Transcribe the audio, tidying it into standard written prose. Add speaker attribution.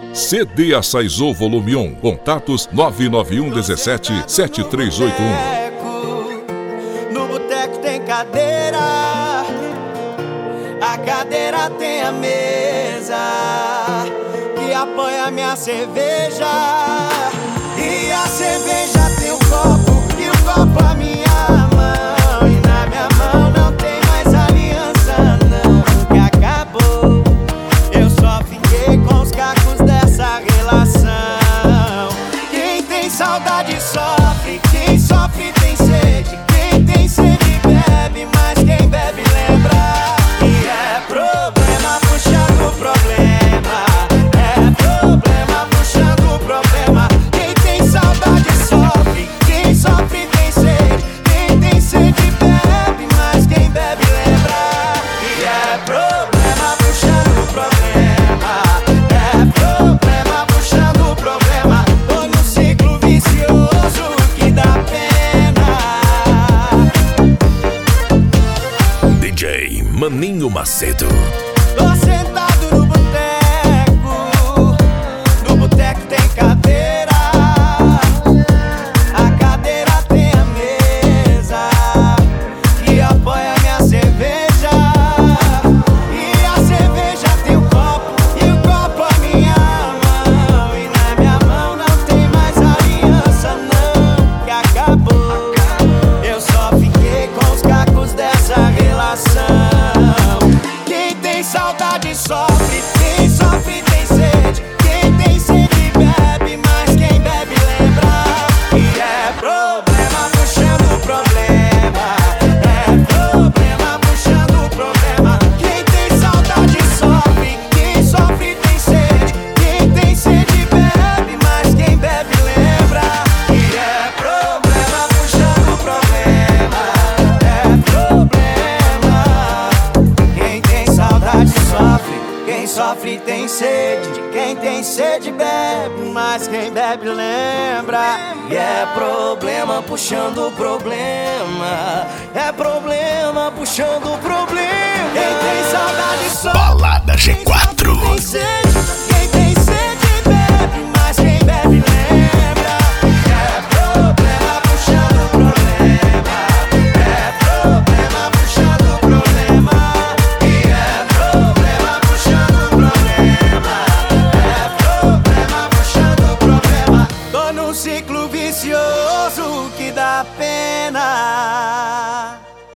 Speaker 1: CD Açaizô Volume 1. Contatos 991177381.
Speaker 2: No boteco tem cadeira, a cadeira tem a mesa que apoia minha cerveja, e a cerveja tem um copo e o copo a minha mão, e na minha mão não tem mais aliança não, que acabou. Eu só fiquei com os cacos dessa relação. Quem tem saudade sofre, quem sofre tem sede, quem tem sede bebe, mas quem bebe lembra. E é problema puxando problema, é problema puxando problema. Quem tem saudade sofre, quem sofre tem sede, quem tem sede bebe, mas quem bebe lembra. E é problema puxando problema, é problema puxando problema. Tô num ciclo vicioso que dá pena.
Speaker 3: DJ Maninho Macedo.
Speaker 2: Tô sentado no boteco tem cadeira, a cadeira tem a mesa que apoia minha cerveja, e a cerveja tem o copo e o copo a minha mão, e na minha mão não tem mais aliança não, que acabou. Eu só fiquei com os cacos dessa relação. Quem tem saudade sofre, quem sofre tem sede, quem tem sede bebe, mas quem bebe lembra. E é problema puxando problema, é problema puxando problema. Quem tem saudade sofre, quem sofre tem sede, quem tem sede bebe, mas quem bebe lembra. E é problema puxando problema, é problema. Quem tem saudade sofre, quem sofre tem sede, quem tem sede bebe, mas quem bebe lembra. E é problema puxando problema, é problema puxando problema. Quem tem saudade sofre,
Speaker 3: Balada
Speaker 2: quem sofre
Speaker 3: G4.
Speaker 2: tem sede.